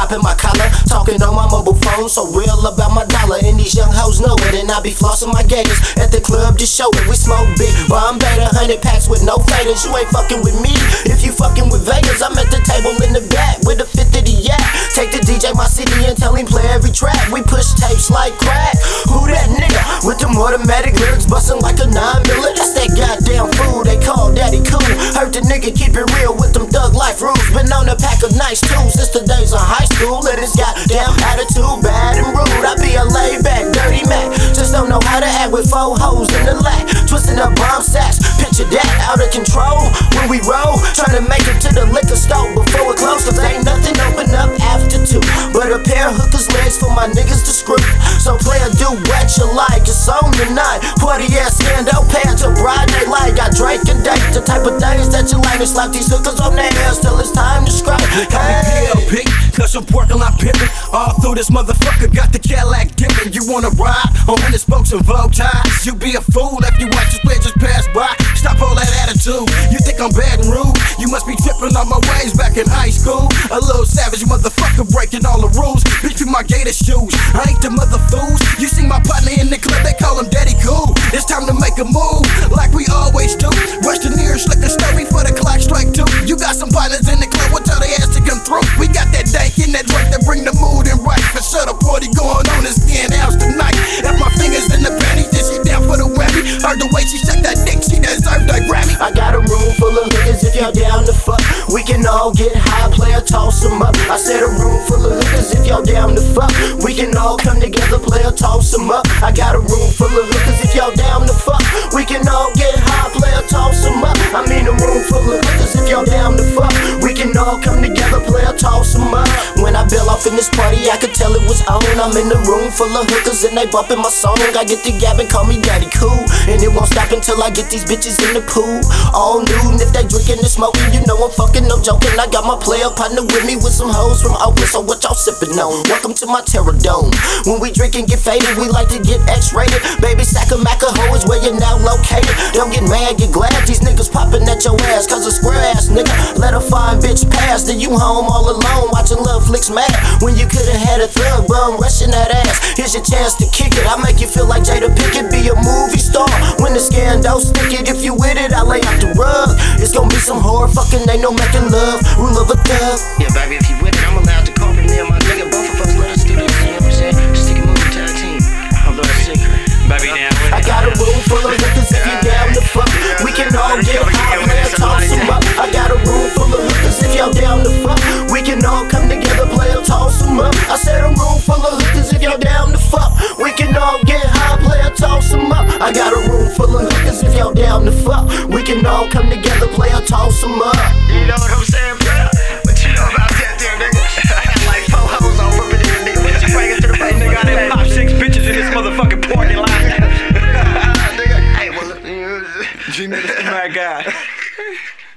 popping my collar, talking on my mobile phone, so real about my dollar. And these young hoes know it, and I be flossing my gators at the club to show it. We smoke big, Bombay, 100 packs with no faders. You ain't fucking with me if you fucking with Vegas. I'm at the table in the back with a fifth of the yak. Take the DJ my city and tell him play every track. We push tapes like crack. Who that nigga with them automatic lyrics bustin' like a 9mm? That's that goddamn fool they call Daddy Cool. Heard the nigga keep it real with them thug life rules. Been on a pack of nice tools since the days of high school. And his goddamn attitude bad and rude. I be a laid back, dirty Mac. Just don't know how to act with 4 hoes in the lack. Twisting up bomb sacks, picture that out of control. When we roll, trying to make it to the liquor store before it close. Cause ain't nothing open up after 2 but a pair of hookers legs for my niggas to screw. So play a do what you like, it's on tonight. Party ass scandal, pants till broad daylight. Got Drake and date, the type of things that you like. To slap these hookers on their ass till it's time to scrape. Hey. Cause I'm working like pimpin'. All through this motherfucker, got the Cadillac dippin'. You wanna ride on when it spokes and Vogue ties? You be a fool if you watch this bitch just pass by. Stop all that attitude, you think I'm bad and rude? You must be trippin' on my ways back in high school. A little savage motherfucker breaking all the rules. Bitch with my gator shoes, I ain't the mother fools. You see my partner in the club, they call him Daddy Cool. It's time to make a move, like we always do. Rush the nearest liquor store before the clock strike 2. You got some partners in the club, we'll tell they ass to come through. We got that dank in that drink that bring the mood in right. For sure the party going on is getting house tonight. If my fingers in the panties, then she down for the whammy. Heard the way she shake that dick, she deserved that Grammy. I got a room full of hookers, if y'all down to fuck, we can all get high, player toss them up. I said a room full of hookers, if y'all down to fuck, we can all come together, player toss them up. I got a room full of hookers, if y'all down to fuck, we can all get high, player toss them up. I mean a room full of hookers, if y'all down to fuck, we can all come together, player toss them up. When I bail off in this party, I could tell it was on. I'm in the room full of hookers and they bumping my song. I get the gab and call me Daddy Cool, and it won't stop until I get these bitches in the pool. All nude, and if they drinking and smoking, you know I'm fucking, no joking. I got my player partner with me with some hoes from Oakland, so what y'all sippin' on? Welcome to my terror dome. When we drink and get faded, we like to get X-rated. Baby Sakamaka hoe is where you're now located. Don't get mad, get glad these niggas popping at your ass. Cause a square ass nigga let a fine bitch pass. Then you home all alone watching Love Flicks mad. When you could've had a thug bum rushing that ass. Here's your chance to kick it. I make you feel like Jada Pinkett, be a movie star. When the scandal stick it, if you with it, I lay out the rug. It's gonna be some horror fucking, ain't no making love. Rule of a thug. Yeah, baby, if you